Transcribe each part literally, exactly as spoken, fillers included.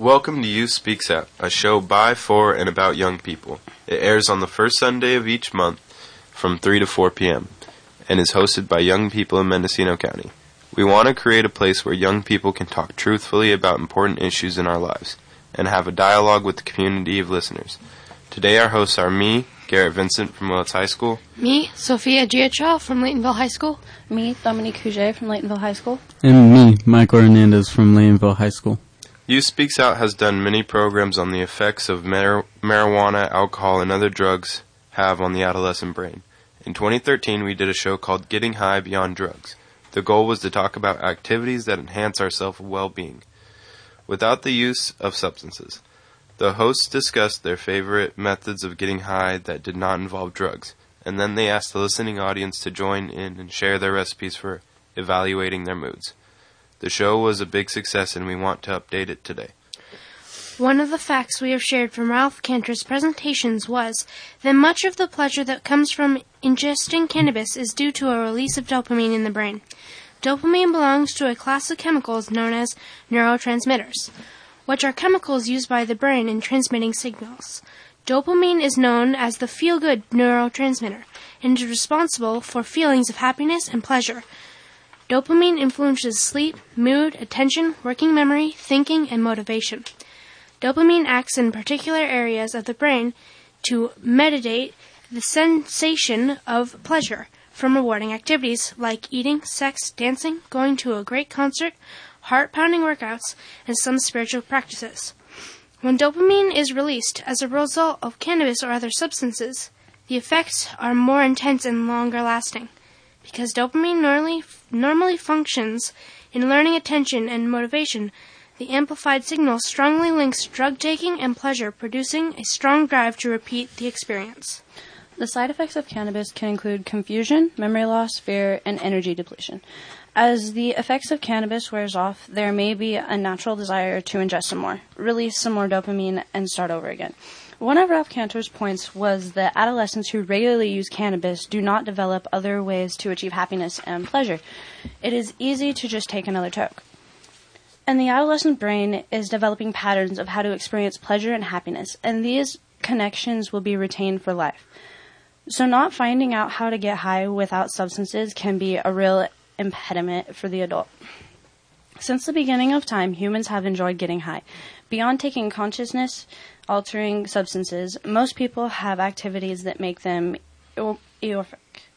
Welcome to Youth Speaks Out, a show by, for, and about young people. It airs on the first Sunday of each month from three to four p.m. and is hosted by young people in Mendocino County. We want to create a place where young people can talk truthfully about important issues in our lives and have a dialogue with the community of listeners. Today our hosts are me, Garrett Vincent from Willits High School. Me, Sophia Giachow from Laytonville High School. Me, Dominique Huget from Laytonville High School. And me, Michael Hernandez from Laytonville High School. Youth Speaks Out has done many programs on the effects of mar- marijuana, alcohol, and other drugs have on the adolescent brain. In twenty thirteen, we did a show called Getting High Beyond Drugs. The goal was to talk about activities that enhance our self-well-being without the use of substances. The hosts discussed their favorite methods of getting high that did not involve drugs, and then they asked the listening audience to join in and share their recipes for evaluating their moods. The show was a big success, and we want to update it today. One of the facts we have shared from Ralph Cantor's presentations was that much of the pleasure that comes from ingesting cannabis is due to a release of dopamine in the brain. Dopamine belongs to a class of chemicals known as neurotransmitters, which are chemicals used by the brain in transmitting signals. Dopamine is known as the feel-good neurotransmitter and is responsible for feelings of happiness and pleasure. Dopamine influences sleep, mood, attention, working memory, thinking, and motivation. Dopamine acts in particular areas of the brain to mediate the sensation of pleasure from rewarding activities like eating, sex, dancing, going to a great concert, heart-pounding workouts, and some spiritual practices. When dopamine is released as a result of cannabis or other substances, the effects are more intense and longer lasting. Because dopamine normally, normally functions in learning, attention, and motivation, the amplified signal strongly links drug taking and pleasure, producing a strong drive to repeat the experience. The side effects of cannabis can include confusion, memory loss, fear, and energy depletion. As the effects of cannabis wears off, there may be a natural desire to ingest some more, release some more dopamine, and start over again. One of Ralph Cantor's points was that adolescents who regularly use cannabis do not develop other ways to achieve happiness and pleasure. It is easy to just take another toke. And the adolescent brain is developing patterns of how to experience pleasure and happiness, and these connections will be retained for life. So not finding out how to get high without substances can be a real impediment for the adult. Since the beginning of time, humans have enjoyed getting high. Beyond taking consciousness-altering substances, most people have activities that make them euphoric.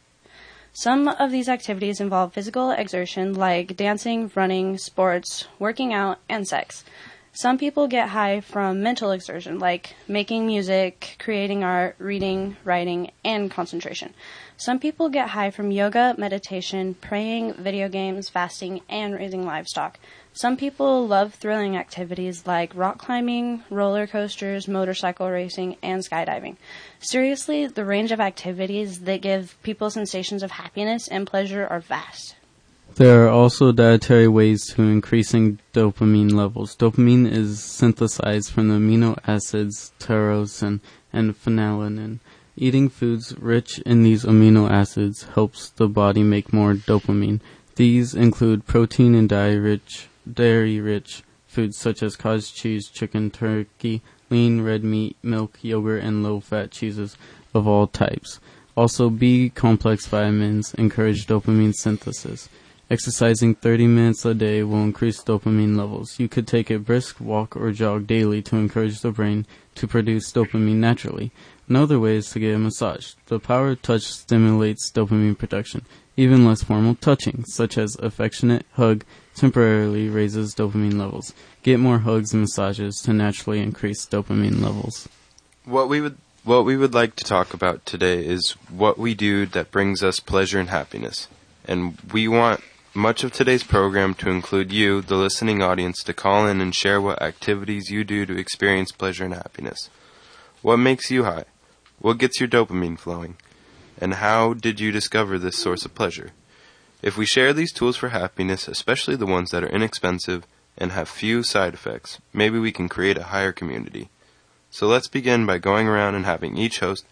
Some of these activities involve physical exertion like dancing, running, sports, working out, and sex. Some people get high from mental exertion like making music, creating art, reading, writing, and concentration. Some people get high from yoga, meditation, praying, video games, fasting, and raising livestock. Some people love thrilling activities like rock climbing, roller coasters, motorcycle racing, and skydiving. Seriously, the range of activities that give people sensations of happiness and pleasure are vast. There are also dietary ways to increasing dopamine levels. Dopamine is synthesized from the amino acids tyrosine and phenylalanine. Eating foods rich in these amino acids helps the body make more dopamine. These include protein and dairy-rich, dairy-rich foods such as cottage cheese, chicken, turkey, lean red meat, milk, yogurt, and low-fat cheeses of all types. Also, B-complex vitamins encourage dopamine synthesis. Exercising thirty minutes a day will increase dopamine levels. You could take a brisk walk or jog daily to encourage the brain to produce dopamine naturally. Another way is to get a massage. The power of touch stimulates dopamine production. Even less formal touching, such as affectionate hug, temporarily raises dopamine levels. Get more hugs and massages to naturally increase dopamine levels. What we would what we would like to talk about today is what we do that brings us pleasure and happiness. And we want much of today's program to include you, the listening audience, to call in and share what activities you do to experience pleasure and happiness. What makes you high? What gets your dopamine flowing? And how did you discover this source of pleasure? If we share these tools for happiness, especially the ones that are inexpensive and have few side effects, maybe we can create a higher community. So let's begin by going around and having each host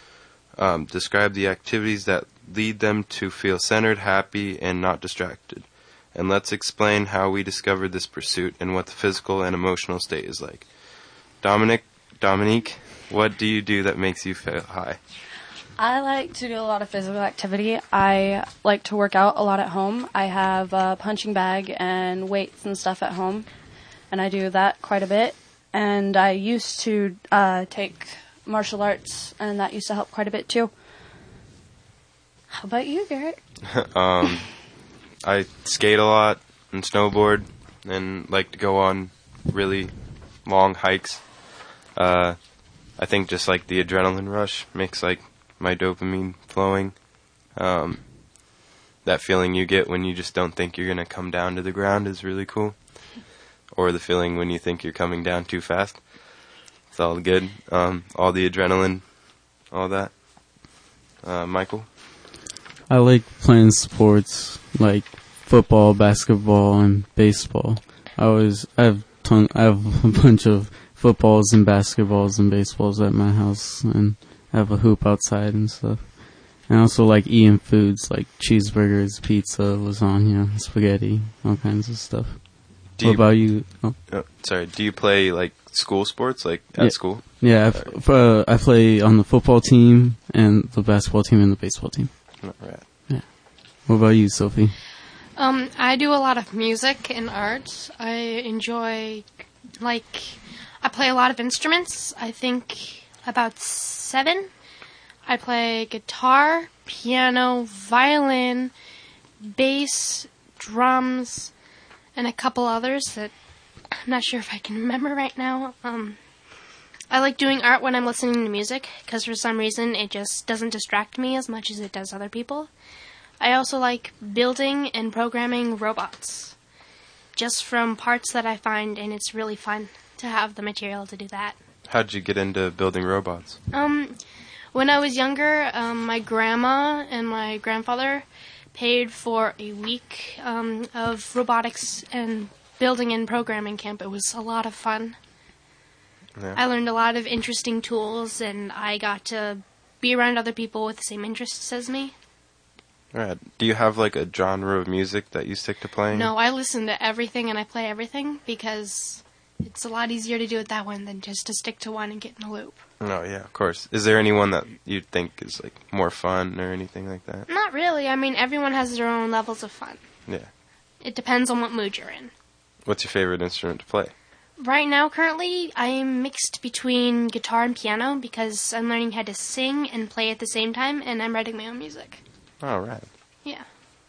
um, describe the activities that lead them to feel centered, happy, and not distracted. and let's explain how we discovered this pursuit and what the physical and emotional state is like. Dominic, Dominique, what do you do that makes you feel high? I like to do a lot of physical activity. I like to work out a lot at home. I have a punching bag and weights and stuff at home, and I do that quite a bit. And I used to uh, take martial arts, and that used to help quite a bit too. How about you, Garrett? um, I skate a lot and snowboard and like to go on really long hikes. Uh, I think just like the adrenaline rush makes like my dopamine flowing. Um, that feeling you get when you just don't think you're going to come down to the ground is really cool. Or the feeling when you think you're coming down too fast. It's all good. Um, all the adrenaline, all that. Uh, Michael? I like playing sports like football, basketball, and baseball. I always I have ton I have a bunch of footballs and basketballs and baseballs at my house, and I have a hoop outside and stuff. And I also like eating foods like cheeseburgers, pizza, lasagna, spaghetti, all kinds of stuff. Do what you, about you? Oh. Oh, sorry, do you play like school sports, like at Yeah. school? Yeah, I, f- uh, I play on the football team and the basketball team and the baseball team. Right. Yeah. What about you, Sophie? Um, I do a lot of music and art. I enjoy, like, I play a lot of instruments. I think about seven. I play guitar, piano, violin, bass, drums, and a couple others that I'm not sure if I can remember right now. Um, I like doing art when I'm listening to music, because for some reason it just doesn't distract me as much as it does other people. I also like building and programming robots, just from parts that I find, and it's really fun to have the material to do that. How'd you get into building robots? Um, when I was younger, um, my grandma and my grandfather paid for a week um, of robotics and building and programming camp. It was a lot of fun. Yeah. I learned a lot of interesting tools, and I got to be around other people with the same interests as me. Right. Do you have like a genre of music that you stick to playing? No, I listen to everything and I play everything because it's a lot easier to do it that way than just to stick to one and get in a loop. No, yeah, of course. Is there anyone that you think is like more fun or anything like that? Not really. I mean, everyone has their own levels of fun. Yeah. It depends on what mood you're in. What's your favorite instrument to play? Right now, currently, I'm mixed between guitar and piano because I'm learning how to sing and play at the same time, and I'm writing my own music. All right. Yeah.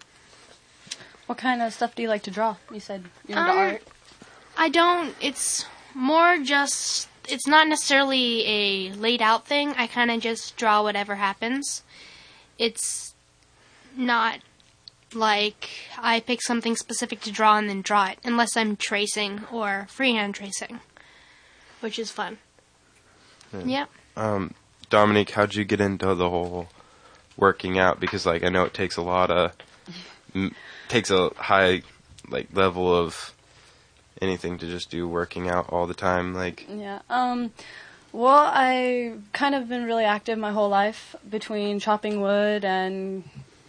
What kind of stuff do you like to draw? You said you're into Um, art. I don't. It's more just. It's not necessarily a laid out thing. I kind of just draw whatever happens. It's not like I pick something specific to draw and then draw it, unless I'm tracing or freehand tracing, which is fun. Yeah. Yeah. Um, Dominique, how'd you get into the whole working out? Because like I know it takes a lot of m- takes a high like level of anything to just do working out all the time. Like Yeah. Um. Well, I've kind of been really active my whole life between chopping wood and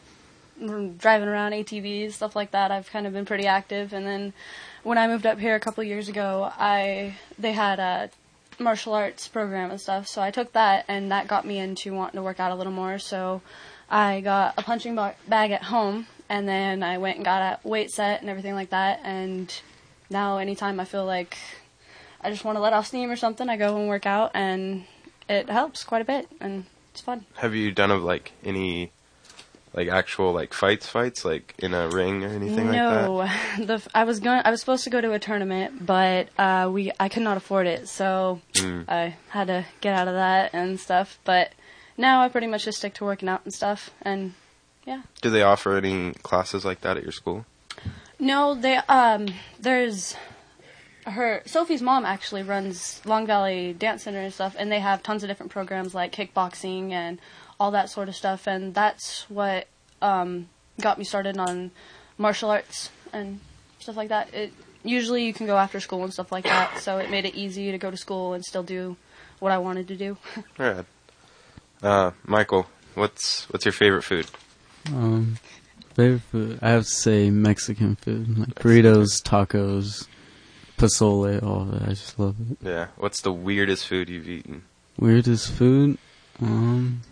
driving around A T Vs, stuff like that. I've kind of been pretty active. And then when I moved up here a couple years ago, I they had a martial arts program and stuff, so I took that, and that got me into wanting to work out a little more. So I got a punching ba- bag at home, and then I went and got a weight set and everything like that. And now anytime I feel like I just want to let off steam or something, I go and work out, and it helps quite a bit, and it's fun. have you done of like any like actual like fights fights like in a ring or anything no, like that? the I was going. I was supposed to go to a tournament, but uh, we I could not afford it, so Mm. I had to get out of that and stuff. But now I pretty much just stick to working out and stuff. And yeah. Do they offer any classes like that at your school? No, they um. There's her Sophie's mom actually runs Long Valley Dance Center and stuff, and they have tons of different programs like kickboxing and all that sort of stuff, and that's what um, got me started on martial arts and stuff like that. It usually you can go after school and stuff like that, so it made it easy to go to school and still do what I wanted to do. Right. Uh, Michael, what's what's your favorite food? Um, Favorite food? I have to say Mexican food, like burritos, tacos, pozole, all of it. I just love it. Yeah. What's the weirdest food you've eaten? Weirdest food? Um,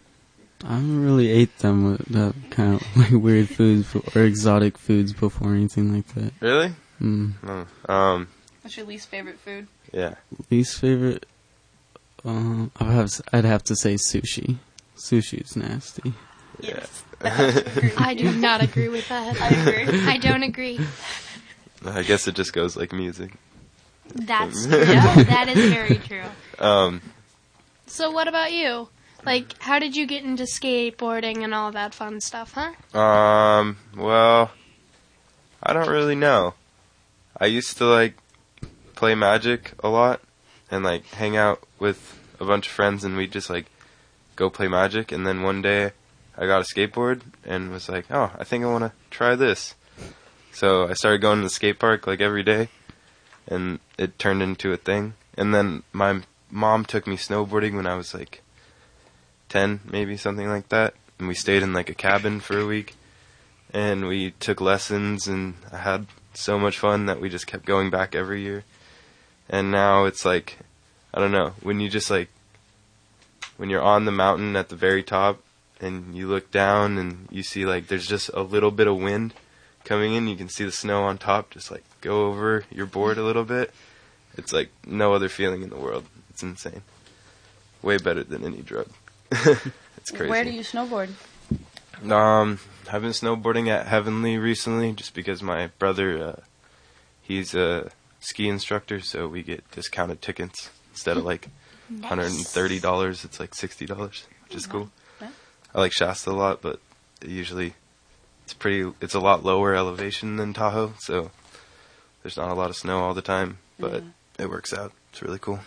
I haven't really ate them with that kind of like weird foods or exotic foods before or anything like that. Really? Mm. Oh. Um. What's your least favorite food? Yeah. Least favorite? Um, I have I'd have to say sushi. Sushi is nasty. Yes. I do not agree with that. I agree. I don't agree. I guess it just goes like music. That's yeah, that is very true. Um. So what about you? Like, how did you get into skateboarding and all that fun stuff, huh? Um. Well, I don't really know. I used to like play Magic a lot and like hang out with a bunch of friends, and we'd just like go play Magic. And then one day I got a skateboard and was like, oh, I think I want to try this. So I started going to the skate park like every day, and it turned into a thing. And then my mom took me snowboarding when I was like ten, maybe, something like that. And we stayed in like a cabin for a week, and we took lessons, and I had so much fun that we just kept going back every year. And now it's like, I don't know, when you just like, when you're on the mountain at the very top and you look down and you see like there's just a little bit of wind coming in, you can see the snow on top just like go over your board a little bit. It's like no other feeling in the world. It's insane. Way better than any drug. It's crazy. Where do you snowboard? Um, I've been snowboarding at Heavenly recently just because my brother, uh, he's a ski instructor, so we get discounted tickets instead of like Nice. one hundred thirty dollars. It's like sixty dollars, which is cool. Yeah. I like Shasta a lot, but usually it's pretty, it's a lot lower elevation than Tahoe, so there's not a lot of snow all the time, but Yeah. it works out. It's really cool.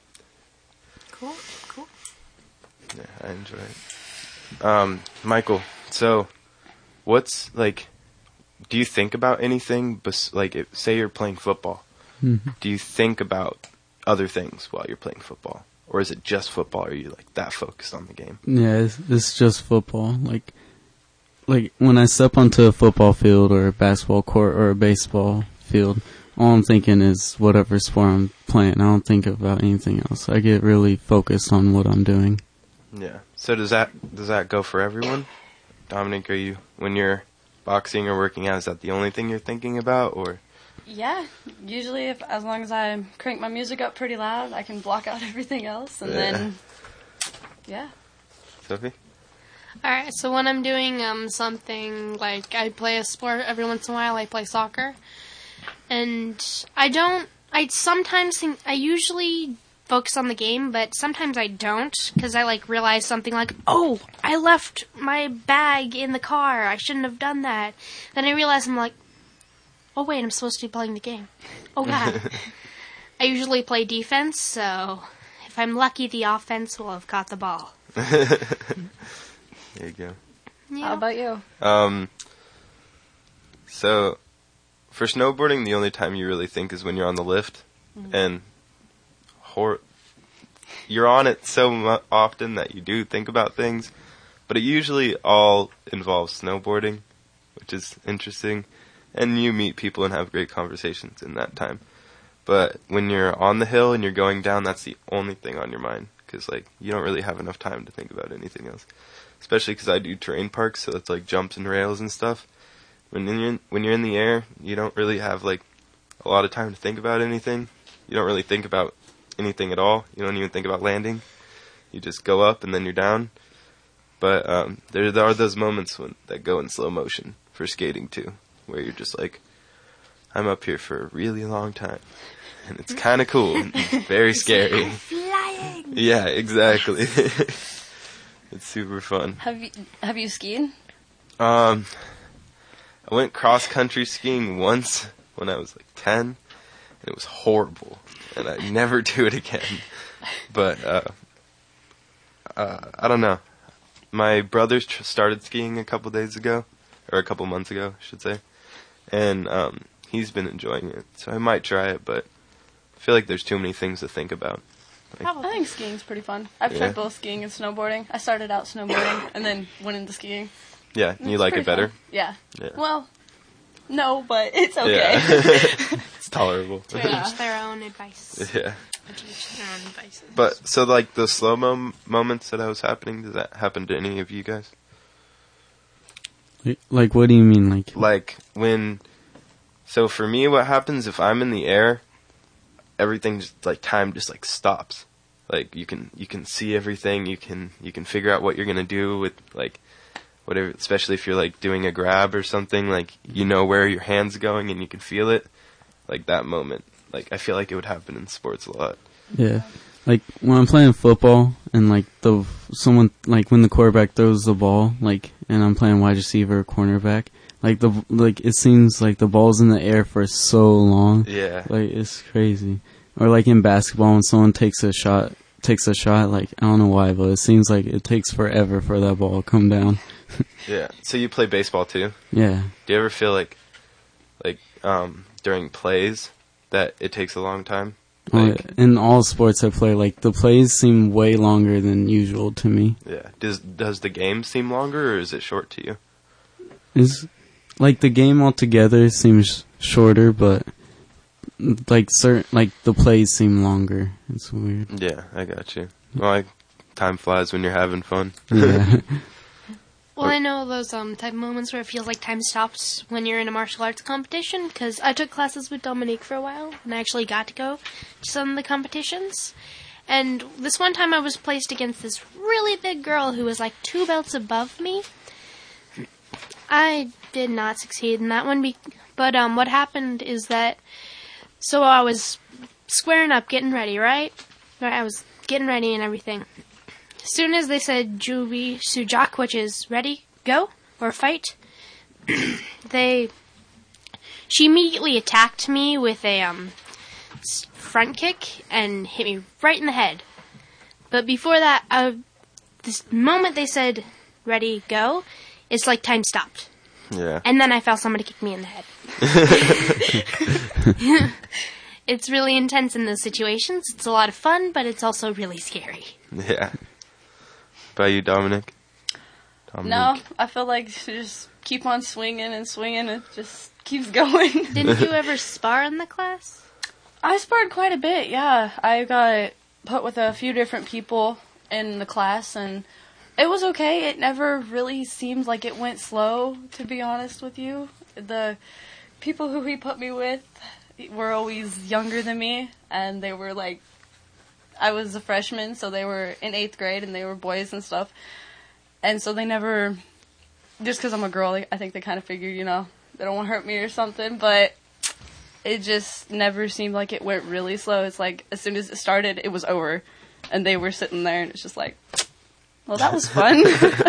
Cool, cool. Yeah, I enjoy it. Um, Michael, so what's like, do you think about anything, bes- like if, say you're playing football, Mm-hmm. do you think about other things while you're playing football? Or is it just football? Or are you like that focused on the game? Yeah, it's, it's just football. Like, like when I step onto a football field or a basketball court or a baseball field, all I'm thinking is whatever sport I'm playing. I don't think about anything else. I get really focused on what I'm doing. Yeah. So does that does that go for everyone? Dominic, are you, when you're boxing or working out, is that the only thing you're thinking about, or? Yeah, usually if as long as I crank my music up pretty loud, I can block out everything else, and Yeah. then yeah. Sophie? Alright, so when I'm doing um something like I play a sport every once in a while, I play soccer. And I don't, I sometimes think, I usually focus on the game, but sometimes I don't, because I like realize something like, oh, I left my bag in the car, I shouldn't have done that. Then I realize I'm like, oh wait, I'm supposed to be playing the game. Oh god. I usually play defense, so if I'm lucky, the offense will have caught the ball. There you go. Yeah. How about you? Um, so, for snowboarding, the only time you really think is when you're on the lift, Mm-hmm. and hor- you're on it so mu- often that you do think about things, but it usually all involves snowboarding, which is interesting, and you meet people and have great conversations in that time. But when you're on the hill and you're going down, that's the only thing on your mind, because like you don't really have enough time to think about anything else. Especially because I do terrain parks, so it's like jumps and rails and stuff. When you're in, when you're in the air, you don't really have like a lot of time to think about anything. You don't really think about anything at all. You don't even think about landing. You just go up and then you're down. But um, there, there are those moments when that go in slow motion for skating too, where you're just like, I'm up here for a really long time, and it's kind of cool, and very scary. Flying! Yeah, exactly. It's super fun. Have you have you skied? Um, I went cross country skiing once when I was like ten, and it was horrible, and I'd never do it again. But uh, uh, I don't know. My brothers tr- started skiing a couple days ago, or a couple months ago, I should say, and um, he's been enjoying it. So I might try it, but I feel like there's too many things to think about. I think skiing's pretty fun. I've Yeah. tried both skiing and snowboarding. I started out snowboarding and then went into skiing. Yeah, you It's like pretty it better? fun. Yeah. Yeah. Well, no, but it's okay. Yeah. It's tolerable. To each their own advice. Yeah. To each their own advice. But, so, like, the slow-mo moments that I was happening, does that happen to any of you guys? Like, like, what do you mean? Like, Like, when... So, for me, what happens if I'm in the air, everything just, like, time just, like, stops. Like, you can you can see everything, you can you can figure out what you're gonna do with, like, whatever, especially if you're, like, doing a grab or something, like, you know where your hand's going and you can feel it. Like, that moment. Like, I feel like it would happen in sports a lot. yeah. Like, when I'm playing football and, like, the someone, like, when the quarterback throws the ball, like, and I'm playing wide receiver or cornerback, like, the, like, it seems like the ball's in the air for so long. Yeah. Like, it's crazy. Or, like, in basketball, when someone takes a shot, takes a shot, like, I don't know why, but it seems like it takes forever for that ball to come down. Yeah. So you play baseball too? Yeah. Do you ever feel like, like, um, during plays that it takes a long time? Like, Like, in all sports I play, like, the plays seem way longer than usual to me. yeah. Does does the game seem longer or is it short to you? Is like, the game altogether seems shorter, but, like, certain, like, the plays seem longer. It's weird. Yeah, I got you. Well, like, time flies when you're having fun. Yeah. Well, I know those um type of moments where it feels like time stops when you're in a martial arts competition, because I took classes with Dominique for a while, and I actually got to go to some of the competitions. And this one time I was placed against this really big girl who was like two belts above me. I did not succeed in that one, be- but um, what happened is that, so I was squaring up, getting ready, right? Right, I was getting ready and everything. As soon as they said Jubi Sujak, which is ready, go, or fight, they, she immediately attacked me with a um, s- front kick and hit me right in the head. But before that, uh, this moment they said ready, go, it's like time stopped. Yeah. And then I felt somebody kick me in the head. It's really intense in those situations. It's a lot of fun, but it's also really scary. Yeah. By you, Dominic? No, Dominic? I feel like you just keep on swinging and swinging. It just keeps going. Didn't you ever spar in the class? I sparred quite a bit, yeah. I got put with a few different people in the class, and it was okay. It never really seemed like it went slow, to be honest with you. The people who he put me with were always younger than me, and they were like, I was a freshman, so they were in eighth grade, and they were boys and stuff. And so they never, just because I'm a girl, I think they kind of figured, you know, they don't want to hurt me or something, but it just never seemed like it went really slow. It's like, as soon as it started, it was over, and they were sitting there, and it's just like, well, that was fun.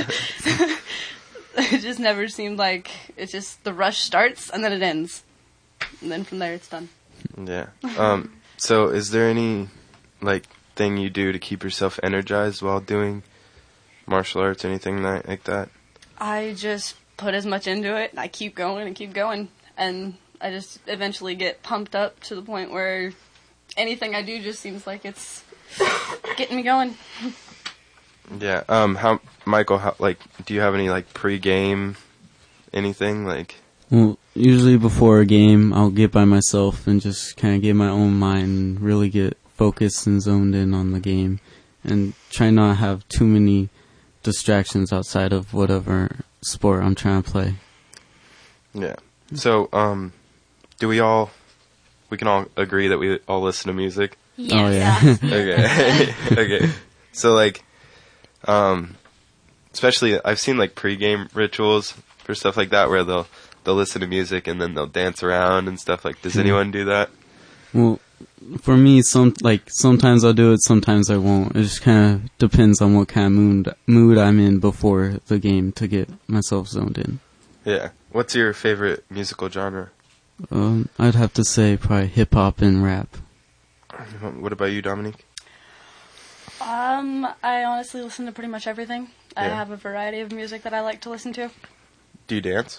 It just never seemed like, it just, the rush starts, and then it ends. And then from there, it's done. Yeah. Um, so is there any, like, thing you do to keep yourself energized while doing martial arts, anything like, like that? I just put as much into it, and I keep going and keep going. And I just eventually get pumped up to the point where anything I do just seems like it's getting me going. Yeah. Um, how, Michael, how, like, do you have any, like, pre-game anything, like? Well, usually before a game, I'll get by myself and just kind of get my own mind and really get focused and zoned in on the game, and try not to have too many distractions outside of whatever sport I'm trying to play. Yeah. So, um, do we all, we can all agree that we all listen to music? Oh, yeah. Okay. Okay. So, like, um, especially, I've seen, like, pre-game rituals for stuff like that where they'll, they'll listen to music and then they'll dance around and stuff. Like, does anyone do that? Well, for me, some like sometimes I'll do it, sometimes I won't. It just kind of depends on what kind of mood mood I'm in before the game to get myself zoned in. Yeah. What's your favorite musical genre? Um, I'd have to say probably hip hop and rap. What about you, Dominique? Um, I honestly listen to pretty much everything. I Yeah. have a variety of music that I like to listen to. Do you dance?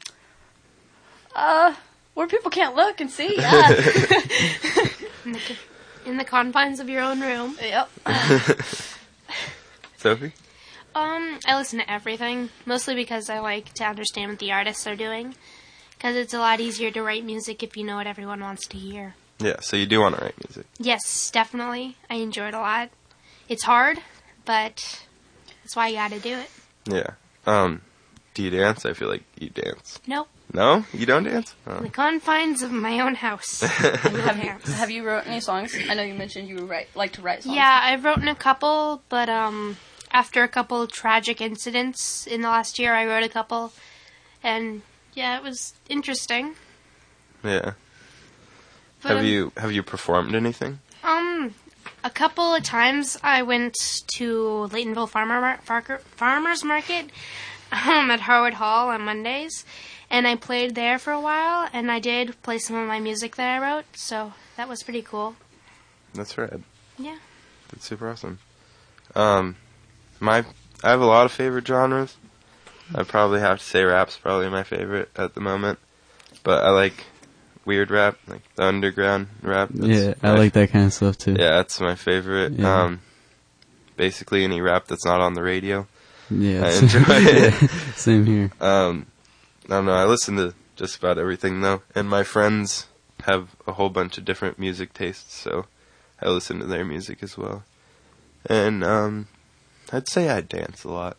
Uh, where people can't look and see, yeah. In the, in the confines of your own room. Yep. Sophie? Um, I listen to everything, mostly because I like to understand what the artists are doing. Because it's a lot easier to write music if you know what everyone wants to hear. Yeah, so you do want to write music. Yes, definitely. I enjoy it a lot. It's hard, but that's why you gotta do it. Yeah. Um, do you dance? I feel like you dance. Nope. No? You don't dance? In Oh. the confines of my own house. Have you, have you wrote any songs? I know you mentioned you write like to write songs. Yeah, I've written a couple, but um, after a couple tragic incidents in the last year, I wrote a couple, and yeah, it was interesting. Yeah. But, Have um, you have you performed anything? Um, a couple of times I went to Laytonville Farmer Mar- Farker- Farmers Market um, at Harwood Hall on Mondays, and I played there for a while, and I did play some of my music that I wrote, so that was pretty cool. That's rad. Yeah. That's super awesome. Um, my I have a lot of favorite genres. I probably have to say rap's probably my favorite at the moment, but I like weird rap, like the underground rap. That's Yeah, I my- like that kind of stuff too. Yeah, that's my favorite. Yeah. Um, basically any rap that's not on the radio. Yeah, I enjoy it. Same here. Um, I don't know. I listen to just about everything though, and my friends have a whole bunch of different music tastes, so I listen to their music as well. And um, I'd say I dance a lot.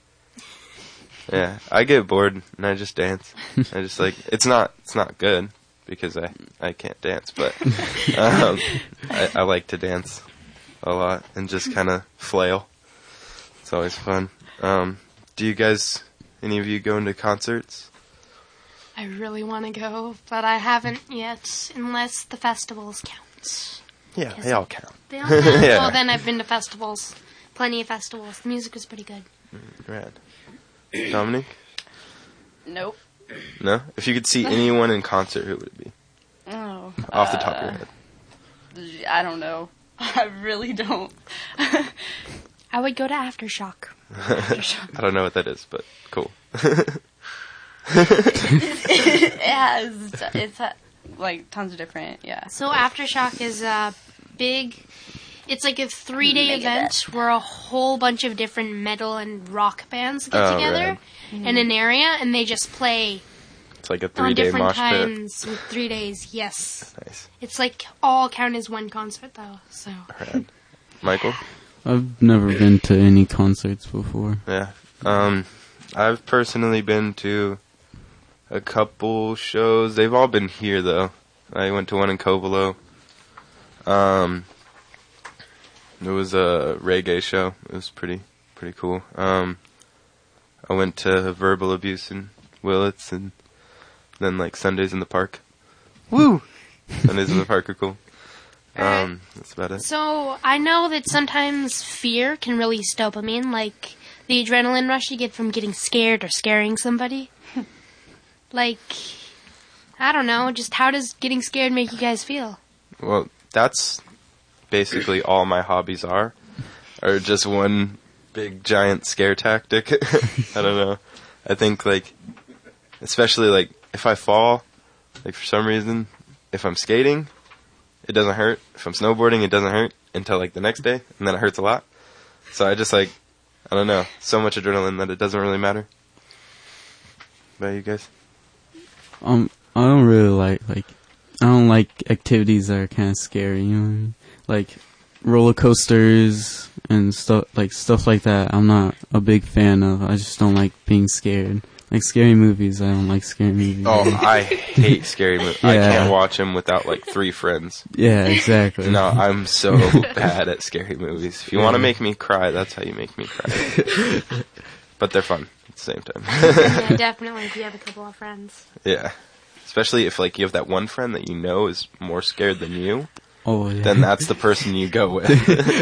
Yeah, I get bored and I just dance. I just like it's not it's not good because I I can't dance, but um, I, I like to dance a lot and just kind of flail. It's always fun. Um, do you guys, any of you, go into concerts? I really want to go, but I haven't yet, unless the festivals count. Yeah, Yes. they all count. They all count? Yeah. Well, then I've been to festivals. Plenty of festivals. The music was pretty good. Rad. Dominic? Nope. No? If you could see anyone in concert, who would it be? Oh. Off the top of your head. I don't know. I really don't. I would go to Aftershock. I don't know what that is, but cool. It has, it's uh, like tons of different, yeah. So Aftershock is a big, it's like a three-day Megadeth. event where a whole bunch of different metal and rock bands get Oh, together rad. in an area, and they just play It's like a on three-day different mosh pit. times in three days. Yes, Nice. it's like all count as one concert though. So Rad. Michael? I've never been to any concerts before. Yeah. Um, I've personally been to a couple shows. They've all been here, though. I went to one in Covelo. Um, it was a reggae show. It was pretty, pretty cool. Um, I went to Verbal Abuse in Willits, and then, like, Sundays in the Park. Woo! Sundays in the Park are cool. Um, that's about it. So, I know that sometimes fear can release dopamine, like the adrenaline rush you get from getting scared or scaring somebody. Like, I don't know, just how does getting scared make you guys feel? Well, that's basically all my hobbies are, are just one big giant scare tactic. I don't know. I think, like, especially, like, if I fall, like, for some reason, if I'm skating, it doesn't hurt. If I'm snowboarding, it doesn't hurt until, like, the next day, and then it hurts a lot. So I just, like, I don't know, so much adrenaline that it doesn't really matter. What about you guys? Um, I don't really like, like, I don't like activities that are kind of scary, you know what I mean? Like, roller coasters and stuff, like, stuff like that, I'm not a big fan of. I just don't like being scared. Like, scary movies, I don't like scary movies. Oh, I hate scary movies. I Yeah. can't watch them without, like, three friends. Yeah, exactly. No, I'm so bad at scary movies. If you want to make me cry, that's how you make me cry. But they're fun at the same time. Yeah, definitely if you have a couple of friends. Yeah. Especially if, like, you have that one friend that you know is more scared than you, Oh, yeah. then that's the person you go with.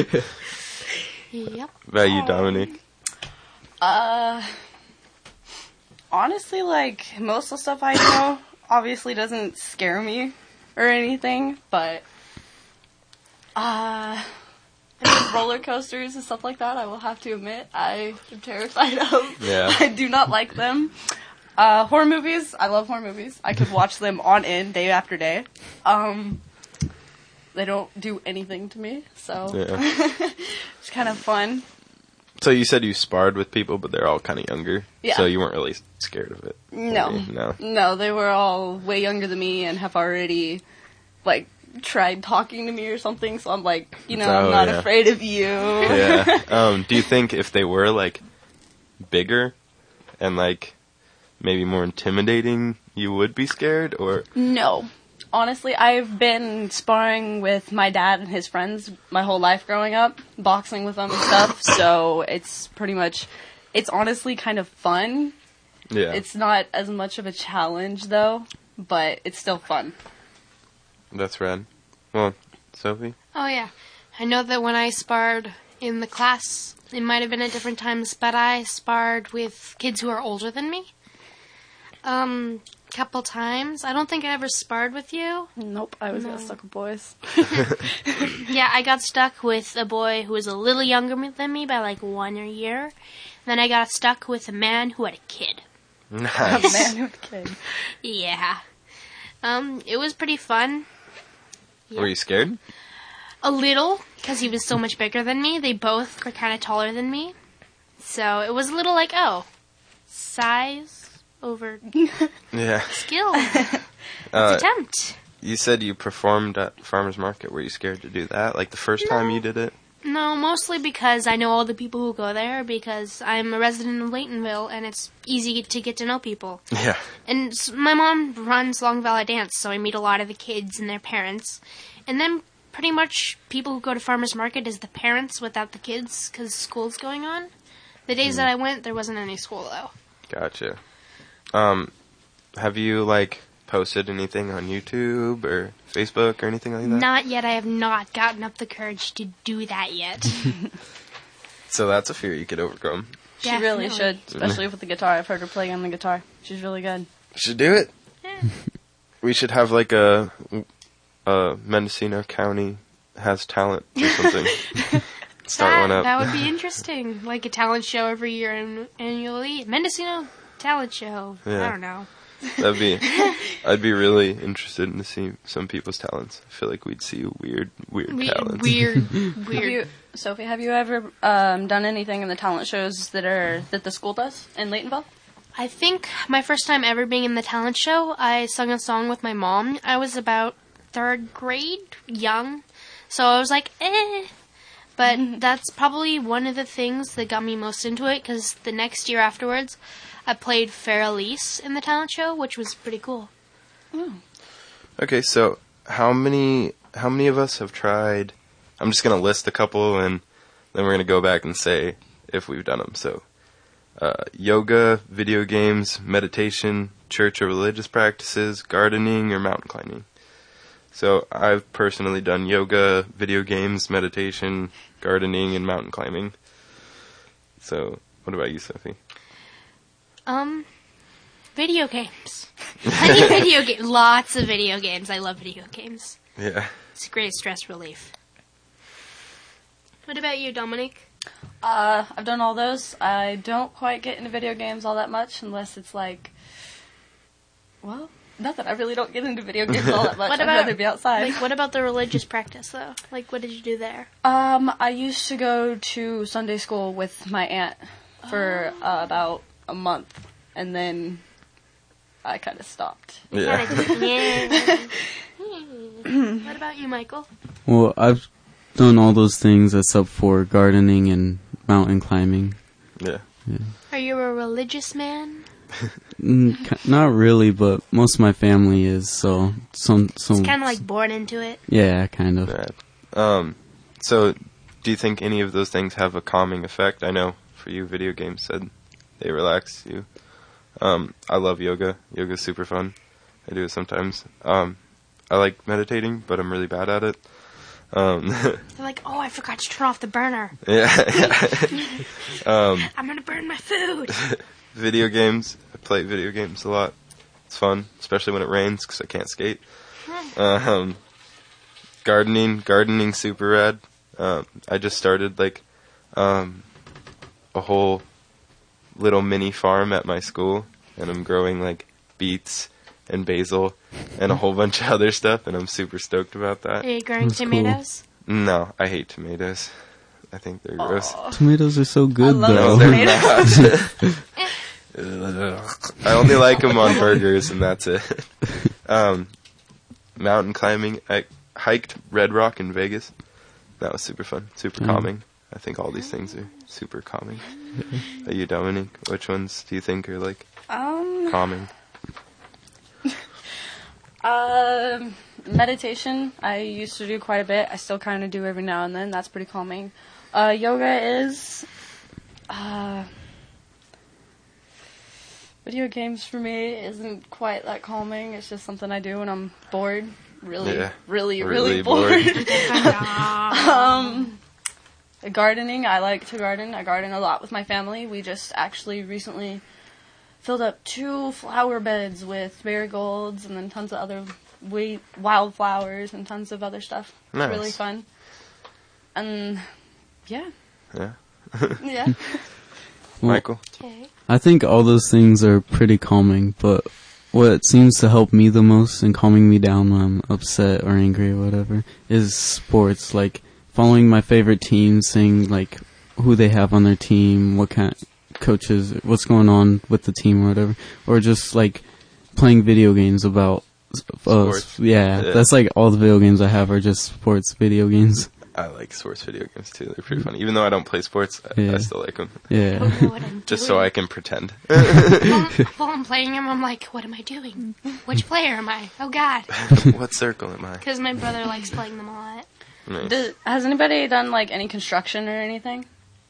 Yep. What about you, Dominique? Uh, honestly, like, most of the stuff I know obviously doesn't scare me or anything, but, uh, I mean, roller coasters and stuff like that, I will have to admit, I am terrified of. Yeah. I do not like them. Uh, horror movies, I love horror movies. I could watch them on end, day after day. Um, they don't do anything to me, so Yeah. it's kind of fun. So you said you sparred with people, but they're all kind of younger. Yeah. So you weren't really scared of it. No. Maybe? No. No, they were all way younger than me and have already, like, tried talking to me or something, so I'm like, you know, Oh, I'm not yeah. afraid of you. Yeah. Um, do you think if they were, like, bigger and, like, maybe more intimidating, you would be scared, or? No. Honestly, I've been sparring with my dad and his friends my whole life growing up, boxing with them and stuff, so it's pretty much, it's honestly kind of fun. Yeah. It's not as much of a challenge, though, but it's still fun. That's rad. Well, Sophie? Oh, yeah. I know that when I sparred in the class, it might have been at different times, but I sparred with kids who are older than me. Um, couple times. I don't think I ever sparred with you. Nope, I always No. got stuck with boys. Yeah, I got stuck with a boy who was a little younger than me by like one year. Then I got stuck with a man who had a kid. Nice. Man, who kid. Yeah. Um, it was pretty fun. Were you scared? A little, because he was so much bigger than me. They both were kind of taller than me. So it was a little like, oh, size over Yeah. skill. Uh, Attempt. you said you performed at Farmer's Market. Were you scared to do that? Like the first time No. you did it? No, mostly because I know all the people who go there, because I'm a resident of Laytonville, and it's easy to get to know people. Yeah. And s- my mom runs Long Valley Dance, so I meet a lot of the kids and their parents. And then pretty much people who go to Farmer's Market is the parents without the kids, because school's going on. The days that I went, there wasn't any school, though. Gotcha. Um, have you, like, posted anything on YouTube or Facebook or anything like that? Not yet. I have not gotten up the courage to do that yet. So that's a fear you could overcome. She really Definitely. should, especially with the guitar. I've heard her play on the guitar. She's really good. Should do it. Yeah. We should have, like, a, a Mendocino County has talent or something. Start that, one up. That would be interesting. Like a talent show every year an- annually. Mendocino talent show. Yeah. I don't know. That'd be. I'd be really interested in to see some people's talents. I feel like we'd see weird, weird We- talents. weird, Have weird. you, Sophie, have you ever um, done anything in the talent shows that are that the school does in Laytonville? I think my first time ever being in the talent show, I sung a song with my mom. I was about third grade, young, so I was like, eh. But that's probably one of the things that got me most into it, because the next year afterwards, I played Fair Elise in the talent show, which was pretty cool. Okay, so how many how many of us have tried? I'm just gonna list a couple, and then we're gonna go back and say if we've done them. So, uh, yoga, video games, meditation, church or religious practices, gardening, or mountain climbing. So I've personally done yoga, video games, meditation, gardening, and mountain climbing. So, what about you, Sophie? Um, video games. Plenty of video games. Lots of video games. I love video games. Yeah. It's great stress relief. What about you, Dominic? Uh, I've done all those. I don't quite get into video games all that much unless it's like, well, nothing. I really don't get into video games all that much. What I'd about- rather be outside. Like, what about the religious practice, though? Like, what did you do there? Um, I used to go to Sunday school with my aunt for uh, about a month, and then I kind of stopped. Yeah. Yeah. What about you, Michael? Well, I've done all those things except for gardening and mountain climbing. Yeah. Are you a religious man? Mm, ki- not really, but most of my family is, so some some. It's kind of like born into it. Yeah, kind of. Right. Um, so, do you think any of those things have a calming effect? I know for you, video games said they relax you. Um, I love yoga. Yoga's super fun. I do it sometimes. Um, I like meditating, but I'm really bad at it. Um, They're like, oh, I forgot to turn off the burner. yeah. um, I'm gonna burn my food. video games. I play video games a lot. It's fun, especially when it rains because I can't skate. Um, gardening, gardening, super rad. Um, I just started like um, a whole little mini farm at my school, and I'm growing like beets and basil and a whole bunch of other stuff, and I'm super stoked about Are that. you growing That's cool. tomatoes? No, I hate tomatoes. I think they're gross. Tomatoes are so good, love though. No, they're not. I only like them on burgers, and that's it. Um, mountain climbing. I hiked Red Rock in Vegas. That was super fun, super Mm. calming. I think all these things are super calming. Are you, Dominique? Which ones do you think are, like, Um, calming? Um, meditation, I used to do quite a bit. I still kind of do every now and then. That's pretty calming. Uh, yoga is, uh, video games for me isn't quite that calming. It's just something I do when I'm bored. Really, Yeah. really, Really really, bored. um, gardening, I like to garden. I garden a lot with my family. We just actually recently filled up two flower beds with marigolds and then tons of other we- wildflowers and tons of other stuff. It's Nice. really fun. And, yeah. Yeah. Yeah. Well, Michael? Okay. I think all those things are pretty calming, but what seems to help me the most in calming me down when I'm upset or angry or whatever is sports, like following my favorite team, seeing like who they have on their team, what kind of coaches, what's going on with the team or whatever, or just like playing video games about uh, Sports. yeah, Yeah. that's like all the video games I have are just sports video games. I like sports video games, too. They're pretty funny. Even though I don't play sports, I, Yeah. I still like them. I Yeah. don't know what I'm Just so doing. I can pretend. while, while I'm playing them, I'm like, what am I doing? Which player am I? Oh, God. What circle am I? Because my brother likes playing them a lot. Nice. Does, has anybody done, like, any construction or anything?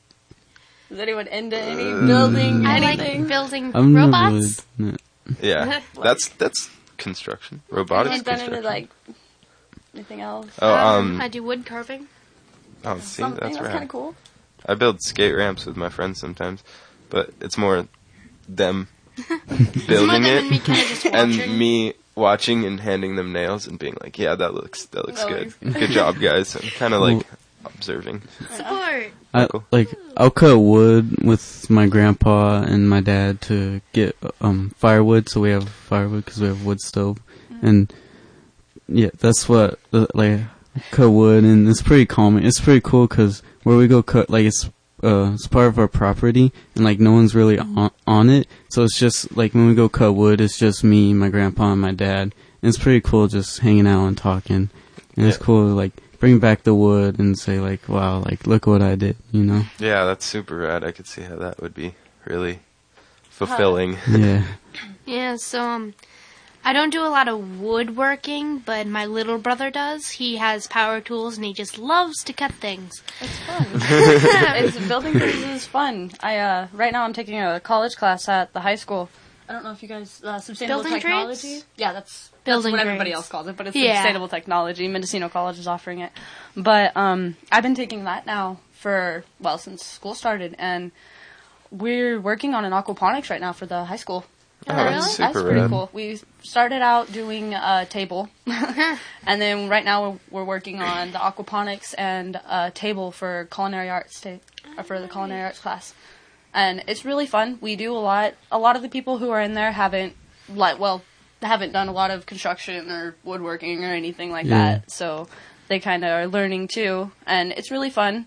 Is anyone into any Uh, building, I anything? like building I've never robots. really, Yeah, that's that's construction. Robotics Have you done construction. any, like, anything else? oh, um, I do wood carving. oh, see, Something that's that's right. kind of cool. I build skate ramps with my friends sometimes, but it's more them Some building of them it and me kind of just and watching. me watching and handing them nails and being like, "Yeah, that looks that looks That good. looks Good job, guys." And kind of like observing. Support. I, Cool. like I'll cut wood with my grandpa and my dad to get um firewood, so we have firewood because we have a wood stove, and yeah, that's what uh, like cut wood, and it's pretty calming. It's pretty cool because where we go cut, like it's uh it's part of our property, and like no one's really on on it, so it's just like when we go cut wood, it's just me, my grandpa, and my dad, and it's pretty cool just hanging out and talking, and it's Yeah. cool to like bring back the wood and say like, wow, like look what I did, you know. Yeah, that's super rad. I could see how that would be really fulfilling. Yeah. Yeah, so um, I don't do a lot of woodworking, but my little brother does. He has power tools, and he just loves to cut things. It's fun. it's, building things is fun. I uh, right now I'm taking a college class at the high school. I don't know if you guys uh, sustainable Building technology. trades? Yeah, that's Building that's what everybody trades. else calls it, but it's Yeah. sustainable technology. Mendocino College is offering it, but um, I've been taking that now for well since school started, and we're working on an aquaponics right now for the high school. Oh, really? that's super That's pretty rad. cool. We started out doing a table, and then right now we're, we're working on the aquaponics and a table for culinary arts ta- uh, for the culinary arts class, and it's really fun. We do a lot. A lot of the people who are in there haven't like well haven't done a lot of construction or woodworking or anything like Yeah. that, so they kind of are learning too, and it's really fun.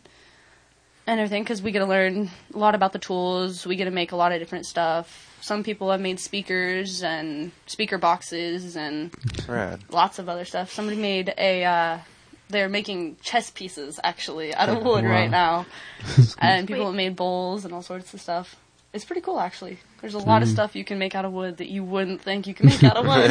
And everything, because we get to learn a lot about the tools. We get to make a lot of different stuff. Some people have made speakers and speaker boxes and Rad. lots of other stuff. Somebody made a, uh, they're making chess pieces, actually, out of wood Wow. right now. And people Wait. have made bowls and all sorts of stuff. It's pretty cool, actually. There's a lot of Mm. stuff you can make out of wood that you wouldn't think you can make out of wood.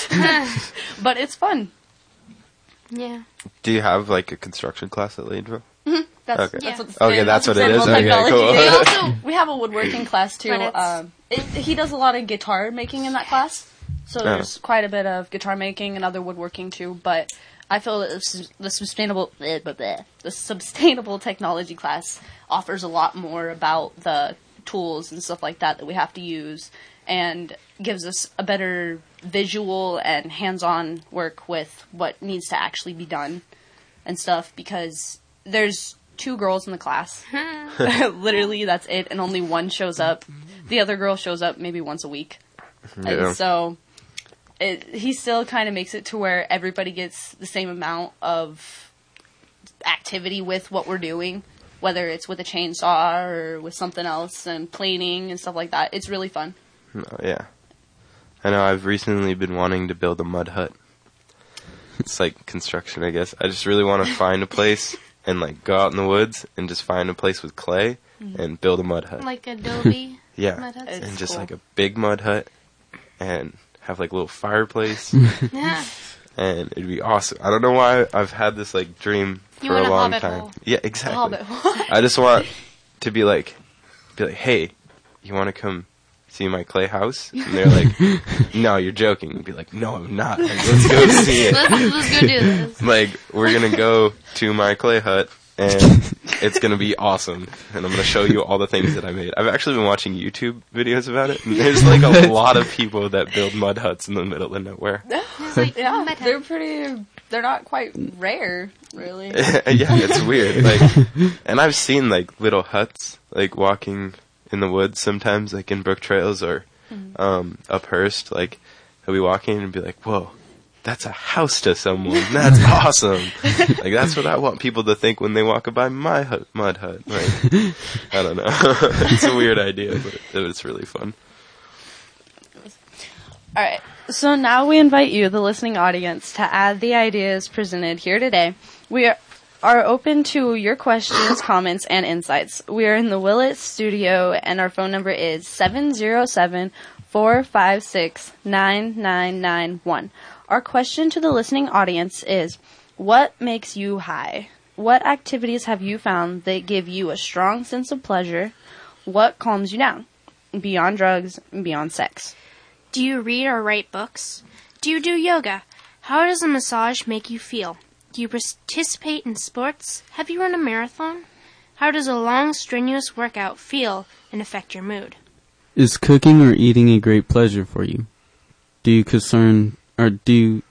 But it's fun. Yeah. Do you have like a construction class at Ladeville? That's, Okay. that's Yeah. what the Okay, that's what it is? sustainable Okay, technology cool. They is. also We have a woodworking class too. But it's- Um, it, he does a lot of guitar making in that class, so Yeah. there's quite a bit of guitar making and other woodworking too. But I feel that this, the sustainable bleh, bleh, bleh, the sustainable technology class offers a lot more about the tools and stuff like that that we have to use, and gives us a better visual and hands-on work with what needs to actually be done and stuff, because there's two girls in the class. Literally, that's it, and only one shows up. The other girl shows up maybe once a week. Yeah. And so it, he still kind of makes it to where everybody gets the same amount of activity with what we're doing. whether it's with a chainsaw or with something else and planing and stuff like that. It's really fun. Oh, yeah. I know I've recently been wanting to build a mud hut. It's like construction, I guess. I just really want to find a place and like go out in the woods and just find a place with clay mm-hmm. and build a mud hut. Like Adobe yeah. mud huts? And it's just cool. like a big mud hut and have like a little fireplace. Yeah. And it'd be awesome. I don't know why I've had this like dream for You want a a long hobbit time. hole. Yeah, exactly. Hobbit hole. I just want to be like, be like, hey, you want to come see my clay house? And they're like, no, you're joking. And be like, no, I'm not. Like, let's go see it. Let's, let's go do this. Like, we're gonna go to my clay hut, and it's gonna be awesome. And I'm gonna show you all the things that I made. I've actually been watching YouTube videos about it, and there's like a lot of people that build mud huts in the middle of nowhere. It's like, Yeah, mud hut. they're pretty, they're not quite rare, really. Yeah, it's weird. Like, and I've seen like little huts, like walking in the woods sometimes, like in Brook Trails or um, up Hearst. Like, I'll be walking and be like, "Whoa, that's a house to someone. That's awesome!" Like, that's what I want people to think when they walk by my hut, mud hut. Like, I don't know. It's a weird idea, but it's really fun. All right. So now we invite you, the listening audience, to add the ideas presented here today. We are, are open to your questions, comments, and insights. We are in the Willett studio, and our phone number is seven zero seven, four five six, nine nine nine one. Our question to the listening audience is, what makes you high? What activities have you found that give you a strong sense of pleasure? What calms you down? Beyond drugs, beyond sex. Do you read or write books? Do you do yoga? How does a massage make you feel? Do you participate in sports? Have you run a marathon? How does a long, strenuous workout feel and affect your mood? Is cooking or eating a great pleasure for you? Do you concern or do you,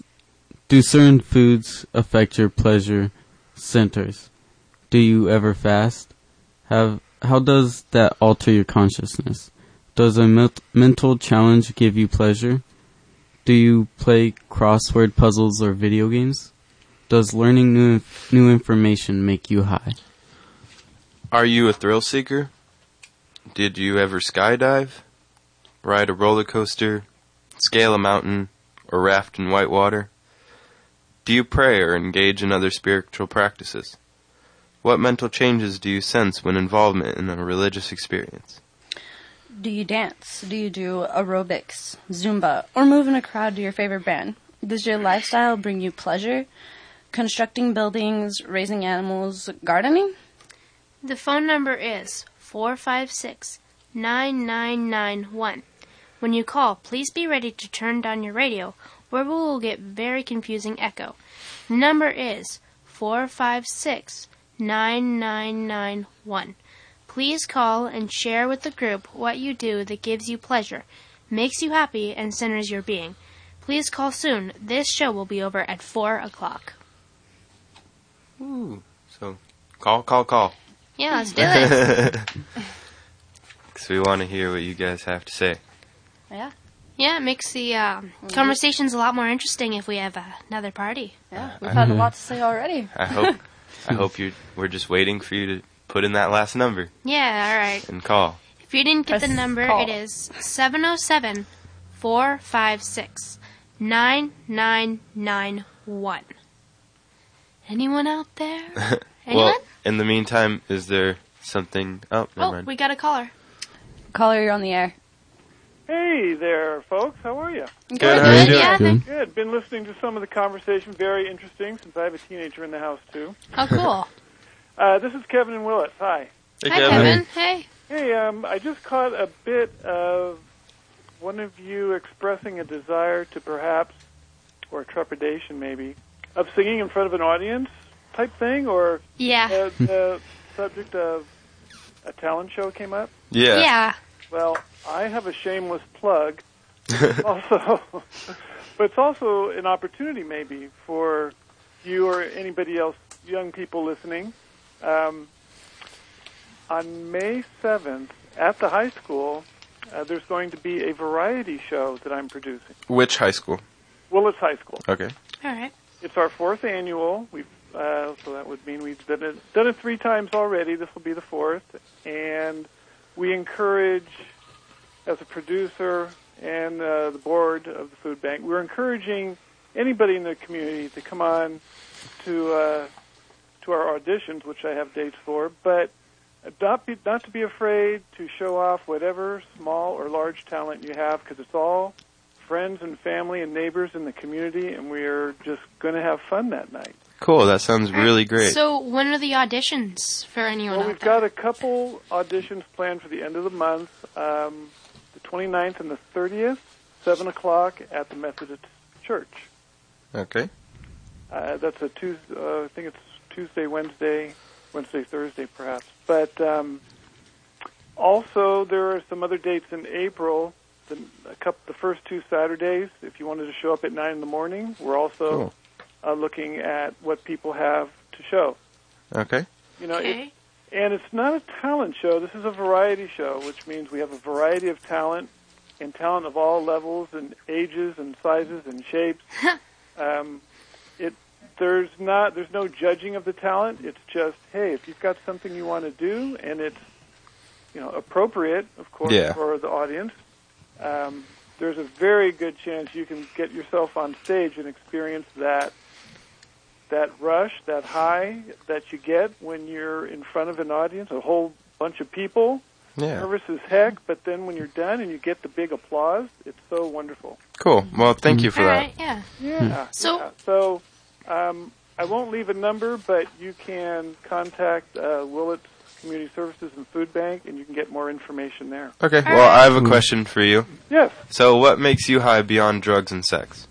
do certain foods affect your pleasure centers? Do you ever fast? Have how does that alter your consciousness? Does a me- mental challenge give you pleasure? Do you play crossword puzzles or video games? Does learning new inf- new information make you high? Are you a thrill seeker? Did you ever skydive? Ride a roller coaster? Scale a mountain? Or raft in white water? Do you pray or engage in other spiritual practices? What mental changes do you sense when involvement in a religious experience? Do you dance? Do you do aerobics, Zumba, or move in a crowd to your favorite band? Does your lifestyle bring you pleasure? Constructing buildings, raising animals, gardening? The phone number is four five six, nine nine nine one. When you call, please be ready to turn down your radio, or we will get very confusing echo. The number is four five six, nine nine nine one. Please call and share with the group what you do that gives you pleasure, makes you happy, and centers your being. Please call soon. This show will be over at four o'clock. Ooh, so call, call, call. Yeah, let's do it. Because we want to hear what you guys have to say. Yeah. Yeah, it makes the uh, conversations a lot more interesting if we have uh, another party. Yeah, we've had a lot to say already. I hope, I hope you. We're just waiting for you to put in that last number Yeah, all right. and call. If you didn't get Press the number, call. it is seven oh seven, four five six, nine nine nine one. Anyone out there? Anyone? Well, in the meantime, is there something? Oh, never Oh, mind. we got a caller. Caller, you're on the air. Hey there, folks. How are you? Good. We're How are you good, doing? yeah. Good. Good. Been listening to some of the conversation. Very interesting, since I have a teenager in the house too. Oh, cool. Uh, this is Kevin and Willett. Hi. Hey, Hi, Kevin. Hey. Hey, um, I just caught a bit of one of you expressing a desire to perhaps, or trepidation maybe, of singing in front of an audience type thing, or Yeah. uh, the subject of a talent show came up. Yeah. Yeah. Well, I have a shameless plug. also, but it's also an opportunity maybe for you or anybody else, young people listening. Um, on May seventh at the high school, uh, there's going to be a variety show that I'm producing. Which high school? Willits High School. Okay. All right. It's our fourth annual. We've Uh, so that would mean we've done it, done it three times already. This will be the fourth. And we encourage, as a producer and uh, the board of the food bank, we're encouraging anybody in the community to come on to uh, to our auditions, which I have dates for, but not, be, not to be afraid to show off whatever small or large talent you have, because it's all friends and family and neighbors in the community, and we're just going to have fun that night. Cool, that sounds really great. So when are the auditions for anyone Well, out we've there? got a couple auditions planned for the end of the month, um, the twenty-ninth and the thirtieth, seven o'clock at the Methodist Church. Okay. Uh, that's a Tuesday, uh, I think it's Tuesday, Wednesday, Wednesday, Thursday, perhaps. But um, also there are some other dates in April. The, a couple, the first two Saturdays, if you wanted to show up at nine in the morning, we're also Cool. uh, looking at what people have to show. Okay. You know, Okay. it, and it's not a talent show. This is a variety show, which means we have a variety of talent, and talent of all levels and ages and sizes and shapes. um, it there's not there's no judging of the talent. It's just, hey, if you've got something you want to do and it's you know appropriate, of course, Yeah. for the audience, um, there's a very good chance you can get yourself on stage and experience that that rush, that high that you get when you're in front of an audience, a whole bunch of people, Yeah. nervous as heck, but then when you're done and you get the big applause, it's so wonderful. Cool. Well, thank you for All that. right, yeah. Yeah. So- yeah. so um, I won't leave a number, but you can contact uh, Willits Community Services and Food Bank, and you can get more information there. Okay. All Well, right. I have a question for you. Yes. So, what makes you high beyond drugs and sex?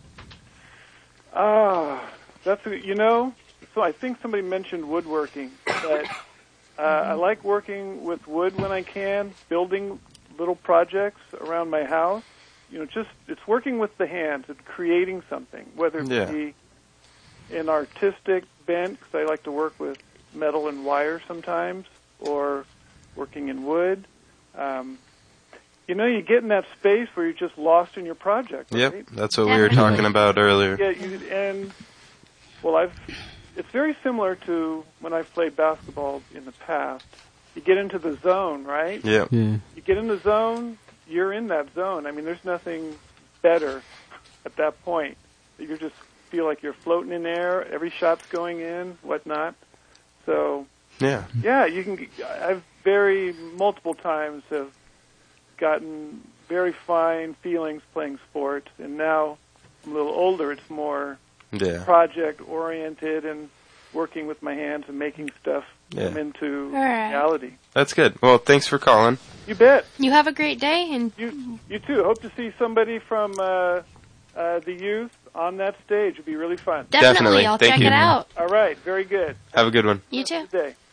Ah, that's a, you know. So I think somebody mentioned woodworking, but uh, I like working with wood when I can, building little projects around my house. You know, just it's working with the hands and creating something, whether it Yeah. be an artistic bent, because I like to work with metal and wire sometimes, or working in wood. Um, you know, you get in that space where you're just lost in your project, right? Yep, that's what we were talking about earlier. Yeah, you, and well, I've. It's very similar to when I've played basketball in the past. You get into the zone, right? Yep. Yeah. You get in the zone, you're in that zone. I mean, there's nothing better at that point. You just feel like you're floating in air. Every shot's going in, whatnot. So, Yeah. yeah, you can. I've very multiple times have gotten very fine feelings playing sports, and now I'm a little older. It's more Yeah. project oriented and working with my hands and making stuff Yeah. come into All right. reality. That's good. Well, thanks for calling. You bet. You have a great day, and You you too. Hope to see somebody from uh, uh, the youth on that stage. It'd be really fun. definitely, Definitely. I'll Thank check you. it out. All right. Very good. Have a good one. You too. Good day.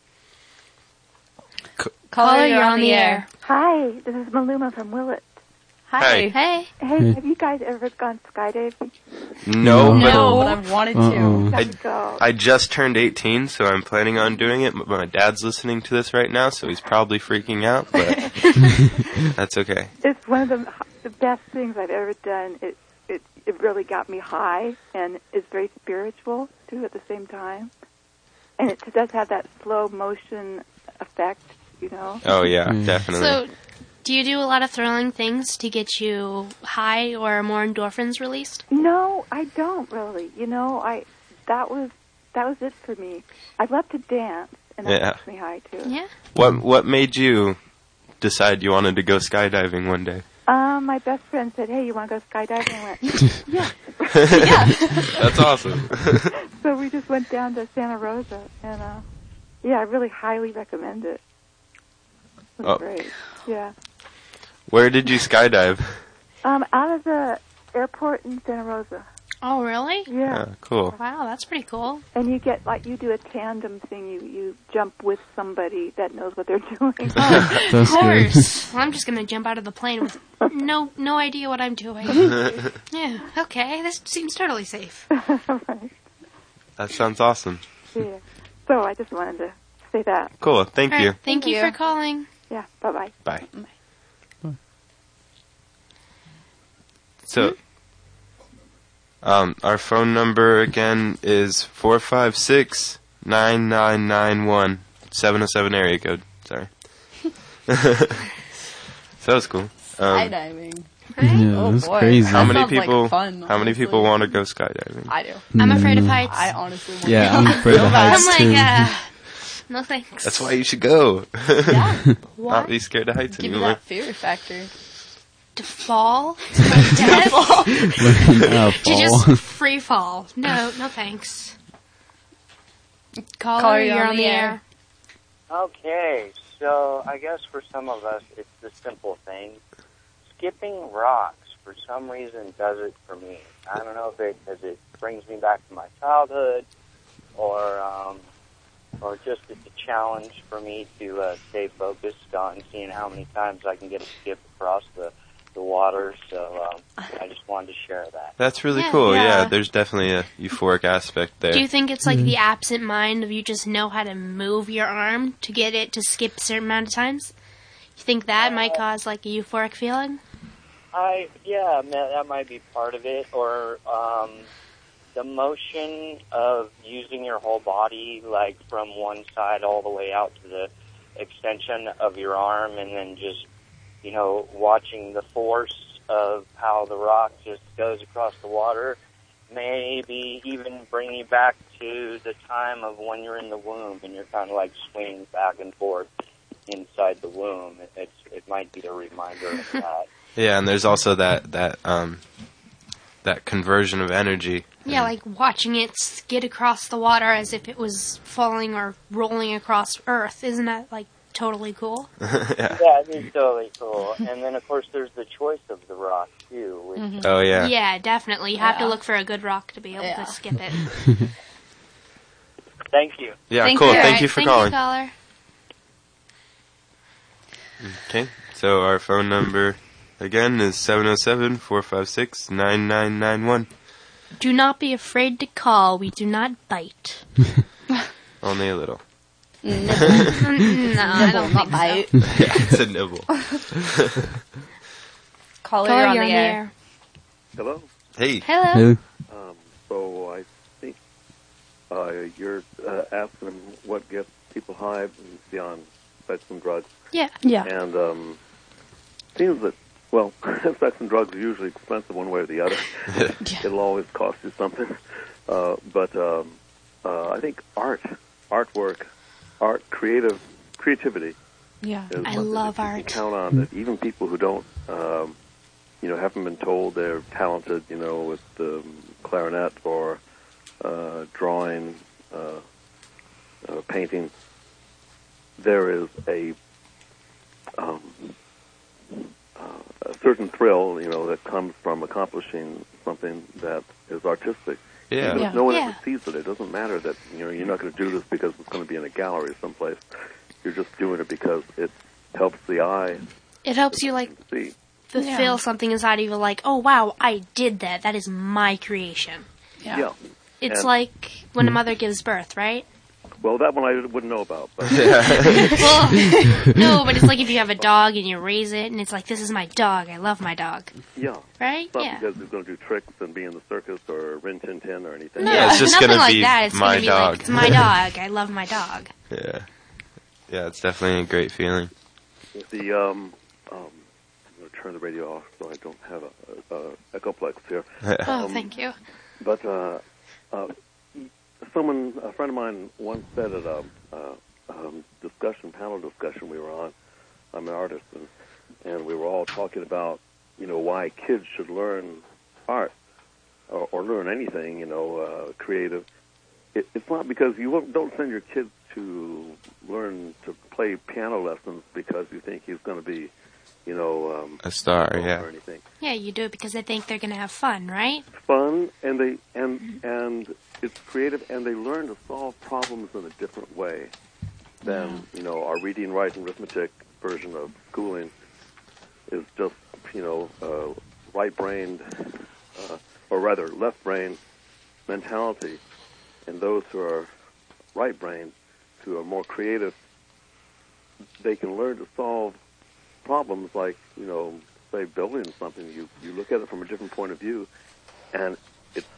Caller, you're on the air. Hi, this is Maluma from Willett. Hi. Hey. Hey, have you guys ever gone skydiving? No, No. But I've wanted Uh-oh. to. Let's go. but I just turned eighteen, so I'm planning on doing it. But my dad's listening to this right now, so he's probably freaking out, but that's okay. It's one of the the best things I've ever done. It it it really got me high, and it's very spiritual too at the same time. And it does have that slow motion effect, you know. Oh, yeah, Mm. definitely. So, do you do a lot of thrilling things to get you high or more endorphins released? No, I don't really. You know, I that was that was it for me. I love to dance, and that Yeah. makes me high too. Yeah. What What made you decide you wanted to go skydiving one day? Um, my best friend said, "Hey, you want to go skydiving?" I went, "Yeah." That's awesome. So we just went down to Santa Rosa, and uh, yeah, I really highly recommend it. It was Oh. great. Yeah. Where did you skydive? Um, out of the airport in Santa Rosa. Oh, really? Yeah. Ah, cool. Wow, that's pretty cool. And you get like you do a tandem thing. You you jump with somebody that knows what they're doing. Of That's good. course. I'm just gonna jump out of the plane with no no idea what I'm doing. Yeah. Okay. This seems totally safe. Right. That sounds awesome. Yeah. So I just wanted to say that. Cool. Thank All you. right, thank, Thank you you. for calling. Yeah. Bye bye. Bye. So, Um, our phone number again is four five six, nine nine nine one. seven oh seven area code. Sorry. So that was cool. Um, Skydiving. Yeah, Oh that's boy. crazy. how That many sounds like people? fun, how many honestly. people want to go skydiving? I do. I'm afraid of Mm. heights. I honestly want Yeah, to. I'm afraid of heights I'm too. like, uh, no thanks. That's why you should go. Yeah. Not be scared of heights Give me anymore. that fear factor. To fall? To my death? Uh, To fall. just free fall. No, no thanks. Caller, Caller, you're on the air. Okay, so I guess for some of us, it's the simple thing. Skipping rocks, for some reason, does it for me. I don't know if it because it brings me back to my childhood, or um, or just it's a challenge for me to uh, stay focused on seeing how many times I can get a skip across the the water. So um, I just wanted to share that. That's really Yeah. cool. Yeah. Yeah. There's definitely a euphoric aspect there. Do you think it's like the absent mind of you just know how to move your arm to get it to skip a certain amount of times? You think that might cause like a euphoric feeling? I yeah, ma- that might be part of it, or um, the motion of using your whole body, like from one side all the way out to the extension of your arm, and then just you know watching the force of how the rock just goes across the water. Maybe even bring you back to the time of when you're in the womb and you're kind of like swinging back and forth inside the womb. It, it's, it might be a reminder of that. Yeah, and there's also that that um that conversion of energy. Yeah, like watching it skid across the water as if it was falling or rolling across Earth. Isn't that like totally cool? Yeah. Yeah, it's totally cool. And then, of course, there's the choice of the rock, too. Which, Oh yeah. Yeah, definitely. You have to Yeah. look for a good rock to be able Yeah. to skip it. Thank you. Yeah, Thank cool. you. Thank Alright, you for thank calling. You, caller. Okay. So our phone number again is seven oh seven, four five six, nine nine nine one. Do not be afraid to call. We do not bite. Only a little. no, I don't not think bite. so. Yeah, it's a nibble. Caller, Caller, you're on you're the air. Hello. Hey. Hello. Hey. Um, so I think uh, you're uh, asking them what gets people high beyond sex and drugs, Yeah. Yeah. and um, seems that well, sex and drugs are usually expensive one way or the other. It'll always cost you something. Uh, but um, uh, I think art, artwork, art, creative, creativity. Yeah. Is I something love that you can art. count on. That even people who don't, um, you know, haven't been told they're talented, you know, with the clarinet or uh, drawing, uh, uh, painting. There is a um, uh, a certain thrill, you know, that comes from accomplishing something that is artistic. Yeah. Even Yeah. if no one Yeah. ever sees it, it doesn't matter that you know you're not going to do this because it's going to be in a gallery someplace. You're just doing it because it helps the eye It helps you like see. to Yeah. feel something inside of you like, oh wow, I did that. That is my creation. Yeah. Yeah. It's And- like when a mother gives birth, right? Well, that one I wouldn't know about. But Well, no, but it's like if you have a dog and you raise it and it's like, this is my dog. I love my dog. yeah, Right? it's not Yeah. because he's going to do tricks and be in the circus or Rin Tin Tin or anything. No, Yeah, it's just nothing gonna like be that. It's my gonna be dog. like, it's my dog. I love my dog. Yeah. Yeah, it's definitely a great feeling. The um, um, I'm going to turn the radio off so I don't have a, a, a echoplex here. Oh, Um, thank you. But uh, uh, someone, a friend of mine, once said at a uh, um, discussion, panel discussion we were on. I'm an artist, and, and we were all talking about, you know, why kids should learn art or, or learn anything, you know, uh, creative. It, it's not because you won't, don't send your kids to learn to play piano lessons because you think he's going to be, you know, um, A star, or yeah. anything. Yeah, you do it because they think they're going to have fun, right? Fun, and they and and it's creative, and they learn to solve problems in a different way than you know our reading, writing, arithmetic version of schooling is just you know uh, right-brained, uh, or rather left-brain mentality, and those who are right-brained, who are more creative, they can learn to solve problems like you know. Say building something, you you look at it from a different point of view, and it's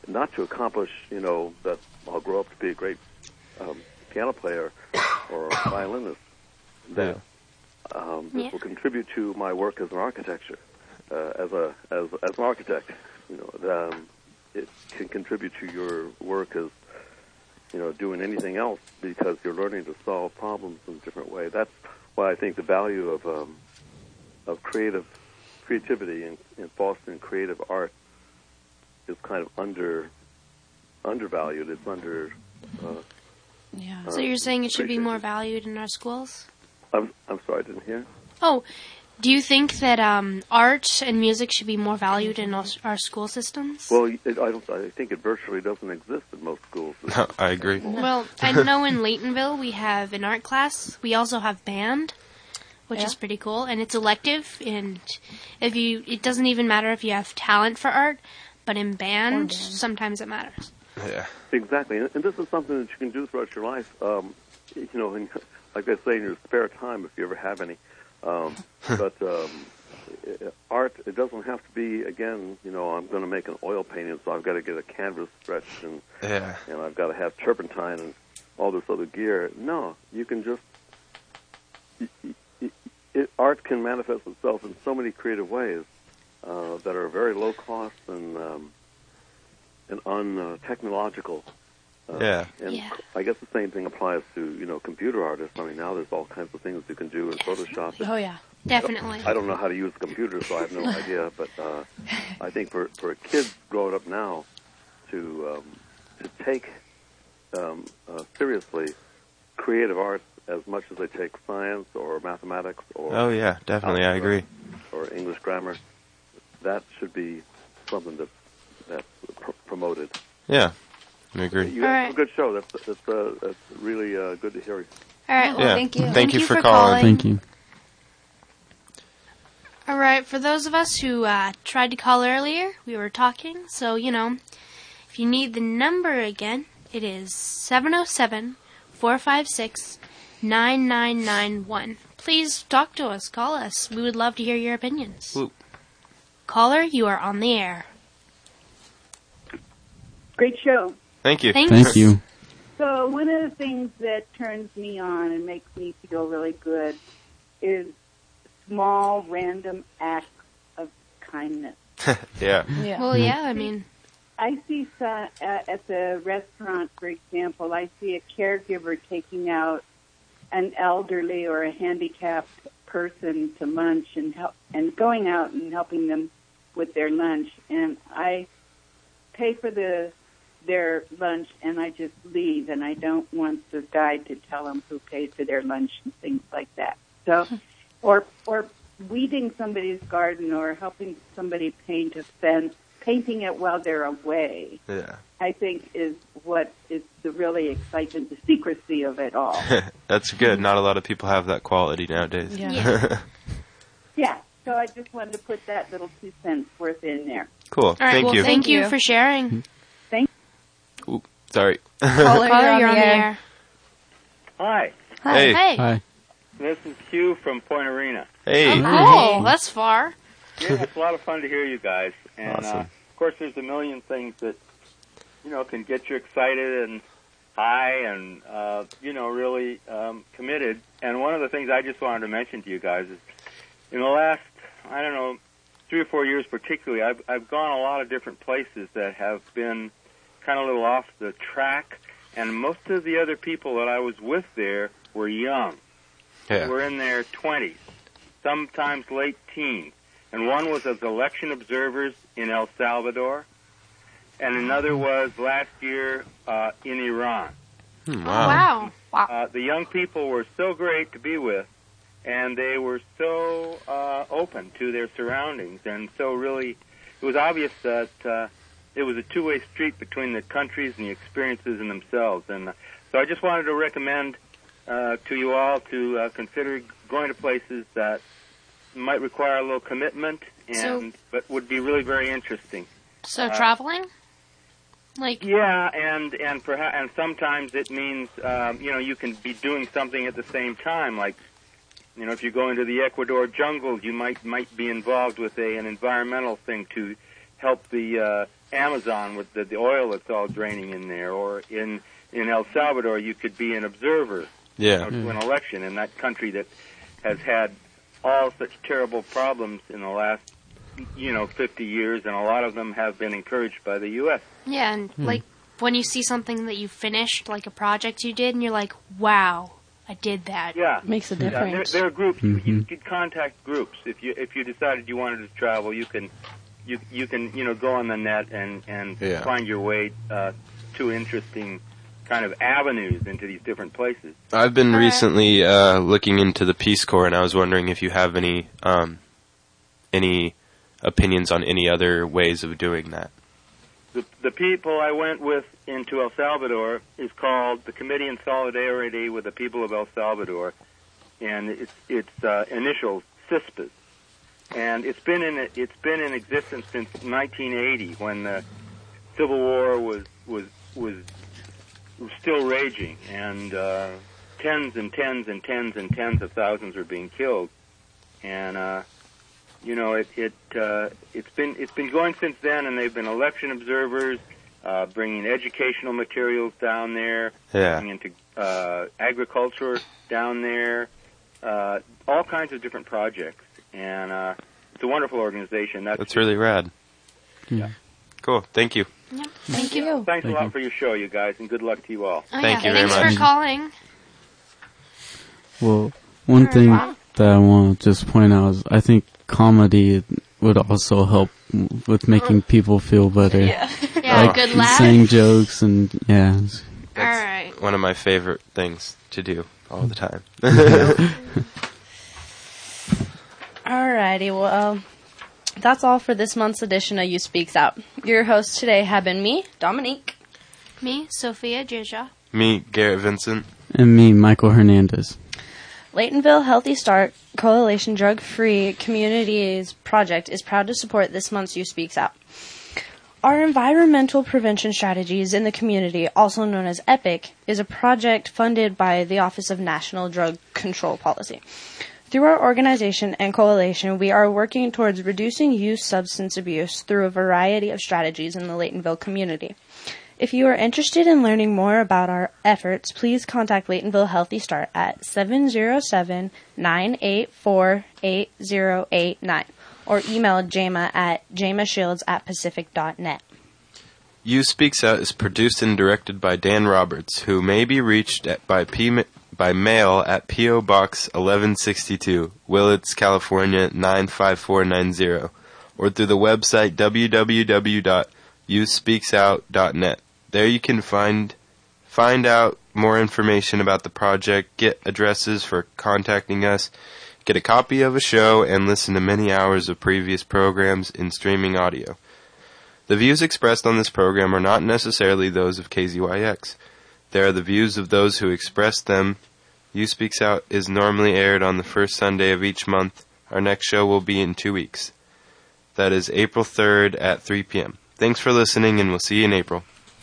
not to accomplish, you know, that I'll grow up to be a great um, piano player or a violinist. That um, this Yeah. will contribute to my work as an architecture, uh, as a as as an architect. You know, um, it can contribute to your work as, you know, doing anything else because you're learning to solve problems in a different way. That's why I think the value of um, of creative creativity and, and fostering creative art is kind of under undervalued. It's under. Uh, Yeah. So you're saying it should be appreciate more it. valued in our schools? I'm I'm sorry, I didn't hear. Oh, do you think that um, art and music should be more valued in our, our school systems? Well, it, I don't. I think it virtually doesn't exist in most schools. I agree. Well, I know in Laytonville we have an art class. We also have band, which Yeah. is pretty cool, and it's elective. And if you, it doesn't even matter if you have talent for art, but in band, band. sometimes it matters. Yeah. Exactly, and, and this is something that you can do throughout your life. Um, you know, in, like they say, in your spare time, if you ever have any. Um, but um, i- art, it doesn't have to be. Again, you know, I'm going to make an oil painting, so I've got to get a canvas stretched, and Yeah. and I've got to have turpentine and all this other gear. No, you can just. It, it, it, art can manifest itself in so many creative ways uh, that are very low cost and. Um, and un-technological. Uh, Yeah. And Yeah. I guess the same thing applies to, you know, computer artists. I mean, now there's all kinds of things you can do in Photoshop. Oh yeah. Definitely. I don't know how to use a computer, so I have no idea. But uh, I think for for kids growing up now to um, to take um, uh, seriously creative arts as much as they take science or mathematics or Oh yeah, definitely. I agree. or English grammar, that should be something that that's pr- promoted. Yeah, I agree. You have Alright. a good show. That's that's, uh, that's really uh, good to hear. All right. Well, Yeah. thank you. Thank you for calling. Thank you. All right. For those of us who uh, tried to call earlier, we were talking. So, you know, if you need the number again, it is seven oh seven, four five six, nine nine nine one. Please talk to us. Call us. We would love to hear your opinions. Ooh. Caller, you are on the air. Great show. Thank you. Thanks. Thank you. So one of the things that turns me on and makes me feel really good is small, random acts of kindness. Yeah. Yeah. Well, yeah, I mean, I see so- uh, at the restaurant, for example, I see a caregiver taking out an elderly or a handicapped person to lunch and help, and going out and helping them with their lunch. And I pay for the their lunch, and I just leave, and I don't want the guide to tell them who paid for their lunch and things like that. So, or or weeding somebody's garden or helping somebody paint a fence, painting it while they're away, Yeah. I think is what is the really excitement, the secrecy of it all. That's good. Not a lot of people have that quality nowadays. Yeah. Yeah. Yeah, so I just wanted to put that little two cents worth in there. Cool. all right. Thank well, you. thank you you. for sharing. Ooh, sorry. Caller, Caller, you're on the air. Hi, Hey. Hey. Hi. this is Hugh from Point Arena. Hey. Oh, that's far. Yeah, it's a lot of fun to hear you guys. And, Awesome. uh, of course, there's a million things that, you know, can get you excited and high and, uh, you know, really um, committed. And one of the things I just wanted to mention to you guys is in the last, I don't know, three or four years particularly, I've, I've gone a lot of different places that have been kind of a little off the track. And most of the other people that I was with there were young. Yeah. Were in their twenties, sometimes late teens. And one was as election observers in El Salvador, and another was last year uh, in Iran. Hmm, Oh, wow. wow. Wow. Uh, the young people were so great to be with, and they were so uh, open to their surroundings, and so really it was obvious that uh, it was a two-way street between the countries and the experiences in themselves. And uh, so I just wanted to recommend uh, to you all to uh, consider going to places that might require a little commitment, and So- but would be really very interesting. So uh, traveling? Like, Yeah, and and perhaps and sometimes it means um, you know you can be doing something at the same time. Like you know, if you go into the Ecuador jungle, you might might be involved with a an environmental thing to help the uh, Amazon with the, the oil that's all draining in there, or in in El Salvador, you could be an observer Yeah. uh, to an election in that country that has had all such terrible problems in the last, you know, fifty years, and a lot of them have been encouraged by the U S. Yeah, and Hmm. like when you see something that you finished, like a project you did, and you're like, wow, I did that. Yeah, Makes a Yeah, there, difference. there are groups. You, you Mhm. could contact groups if you if you decided you wanted to travel. You can you you can you know go on the net and and Yeah. find your way uh, to interesting kind of avenues into these different places. I've been Alright. recently uh, looking into the Peace Corps, and I was wondering if you have any um, any opinions on any other ways of doing that. The the people I went with into El Salvador is called the Committee in Solidarity with the People of El Salvador, and it's it's uh, initials CISPAS, and it's been in it's been in existence since nineteen eighty, when the Civil War was was was, was still raging, and uh, tens and tens and tens and tens of thousands were being killed, and uh, you know it it uh, it's been it's been going since then, and they've been election observers. Uh, bringing educational materials down there, Yeah. bringing into uh, agriculture down there, uh, all kinds of different projects, and uh, it's a wonderful organization. That's, That's really rad. Yeah. Cool. Thank you. Yep. Thank you. Thanks Thank a lot you. for your show, you guys, and good luck to you all. Oh, Thank yeah. you very Thanks much. for calling. Well, one Alright, thing wow. that I want to just point out is I think comedy would also help with making people feel better. Yeah, yeah Oh. a good laugh. Saying jokes and yeah. it's- All right. One of my favorite things to do all the time. Alrighty, well, that's all for this month's edition of You Speaks Out. Your hosts today have been me, Dominique. Me, Sophia Jija. Me, Garrett Vincent. And me, Michael Hernandez. Laytonville Healthy Start Coalition Drug Free Communities Project is proud to support this month's You Speaks Out. Our environmental prevention strategies in the community, also known as EPIC, is a project funded by the Office of National Drug Control Policy. Through our organization and coalition, we are working towards reducing youth substance abuse through a variety of strategies in the Laytonville community. If you are interested in learning more about our efforts, please contact Laytonville Healthy Start at seven zero seven, nine eight four, eight zero eight nine or email Jama at jamashields at pacific dot net. You Speaks Out is produced and directed by Dan Roberts, who may be reached at, by P, by mail at P O. Box eleven sixty-two, Willits, California nine five four nine zero, or through the website w w w dot you speaks out dot net. There you can find find out more information about the project, get addresses for contacting us, get a copy of a show, and listen to many hours of previous programs in streaming audio. The views expressed on this program are not necessarily those of K Z Y X. They are the views of those who express them. You Speaks Out is normally aired on the first Sunday of each month. Our next show will be in two weeks. That is April third at three p.m. Thanks for listening, and we'll see you in April.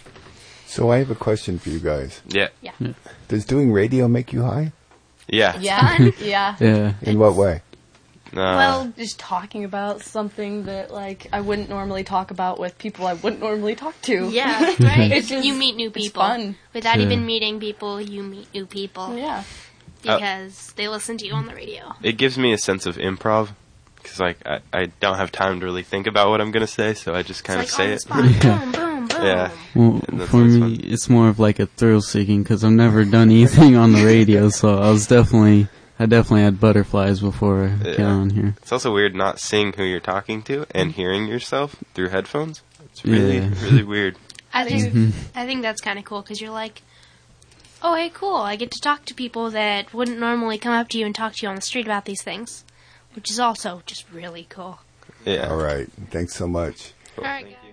So I have a question for you guys. Yeah. Yeah. Does doing radio make you high? Yeah. Yeah. yeah. Yeah. In what way? Uh, Well, just talking about something that, like, I wouldn't normally talk about with people I wouldn't normally talk to. Yeah, right. It's just, you meet new it's people. fun. Without Yeah. even meeting people, you meet new people. Yeah. Because they listen to you on the radio. it gives me a sense of improv, because like I, I don't have time to really think about what I'm going to say, so I just kind It's of like say on the it. spot. Boom, boom, boom. Yeah. Well, And that's for always me, fun. it's more of like a thrill seeking because I've never done anything on the radio, so I was definitely, I definitely had butterflies before I Yeah. got on here. It's also weird not seeing who you're talking to and hearing yourself through headphones. It's really, Yeah. really weird. I think Mhm. I think that's kind of cool because you're like, oh, hey, cool. I get to talk to people that wouldn't normally come up to you and talk to you on the street about these things, which is also just really cool. Yeah. All right. Thanks so much. All right, guys.